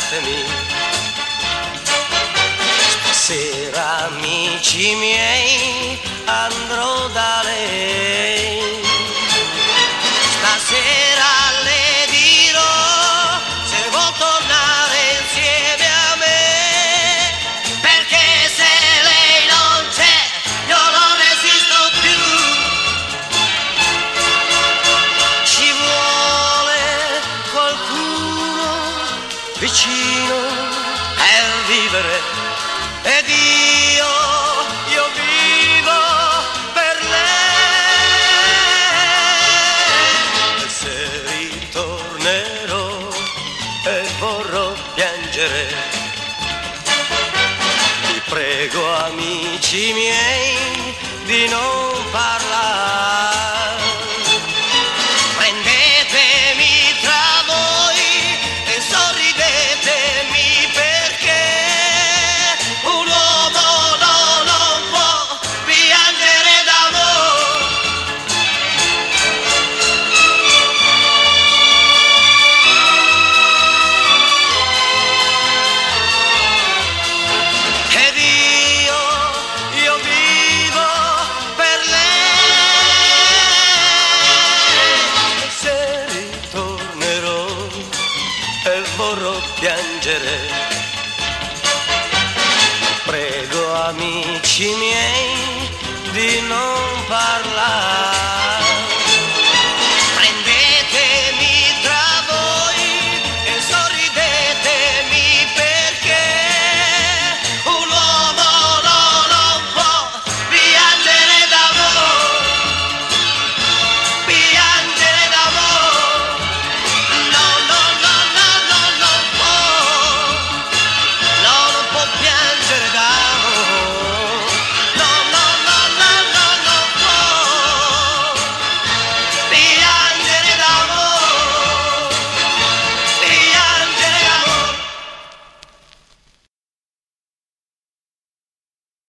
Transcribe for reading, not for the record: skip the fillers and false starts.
lasciatemi. Stasera amici miei andrò da lei, stasera le dirò se vuol tornare insieme a me, perché se lei non c'è io non resisto più. Ci vuole qualcuno vicino per vivere, ed io vivo per lei. E se ritornerò e vorrò piangere, vi prego amici miei di non parlare. Prendetemi tra voi e sorridetemi, perché un uomo non può piangere d'amore. Ed io vivo per lei. E se ritornerò e vorrò piangere, prego amici miei di non parlare.